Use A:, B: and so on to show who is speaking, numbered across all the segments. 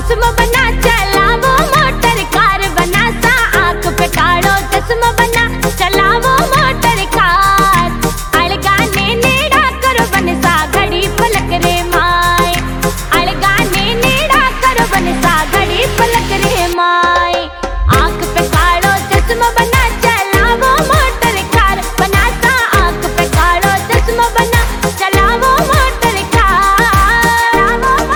A: चश्मा बना चलावो motor car बना सा आंख पे काढ़ो चश्मा बना चलावो मोटर कार अलगाने नेड़ा करो बन सा घड़ी पलक रे माए अलगाने नेड़ा करो बन सा घड़ी पलक रे माए आंख पे काढ़ो चश्मा बना चलावो मोटर कार बना सा आंख पे काढ़ो चश्मा बना चलावो मोटर कार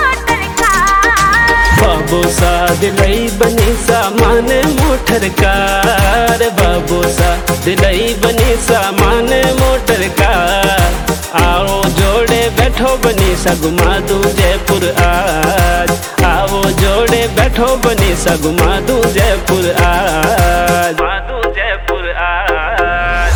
B: बाबू सा दिलई बनी सामान मोटर कार बाबू सा दिलई बनी सामान मोटर कार आओ जोड़े बैठो बनी सा घुमा दूं जयपुर आज आओ जोड़े बैठो बनी सा घुमा दूं जयपुर आज घुमा दूं जयपुर आज।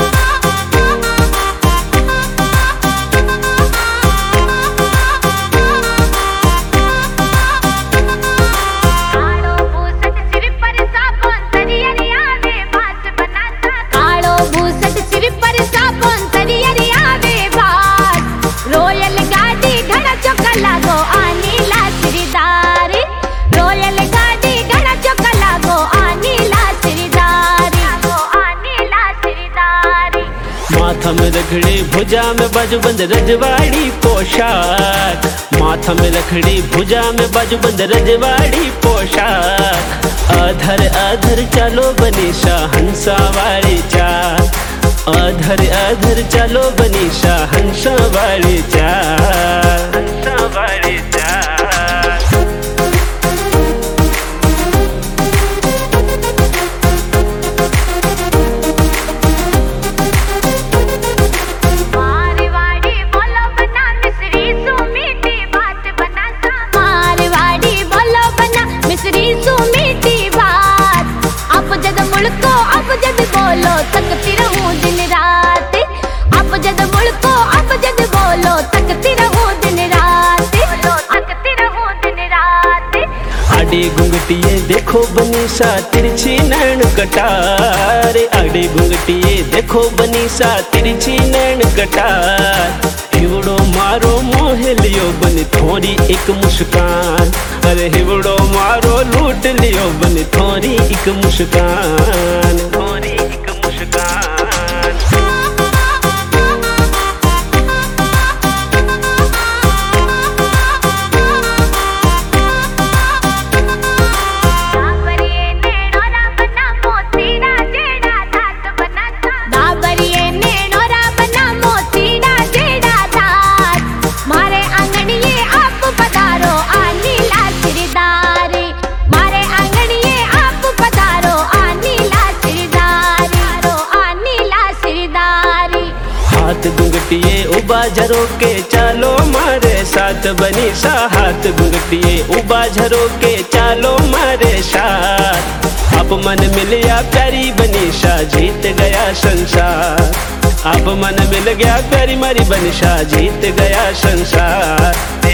B: माथा में रखड़ी भुजा में बाजूबंद रजवाड़ी पोशाक माथा में रखड़ी भुजा में बाजूबंद रजवाड़ी पोशाक अधर अधर चलो बनीशा हंसा वाली चाल अधर अधर चलो बनीशा हंसा वाली चाल हंसा वाली चाल।
A: अब जद बोलो तकती रहूं दिन रात अब जद मुड़को अब जद बोलो तकती रहूं दिन रात तकती रहूं दिन रात।
B: आड़ी घुंघटिए देखो बनीशा तिरछी नैन कटार आड़ी घुंघटिए देखो बनीशा तिरछी नैन कटार हिवड़ो मारो मोह लियो बन थोड़ी एक मुस्कान अरे हिवड़ो मारो लूट लियो बन थोड़ी एक मुस्कान थोड़ी एक मुस्कान। हाथ घुंघटिए उबा झरो के चलो मारे साथ बनीशा हाथ घुंघटिए उबा झरो के चलो मारे साथ अब मन मिलिया प्यारी बनीशा जीत गया संसार अब मन मिल गया प्यारी मारी बनीशा जीत गया संसार।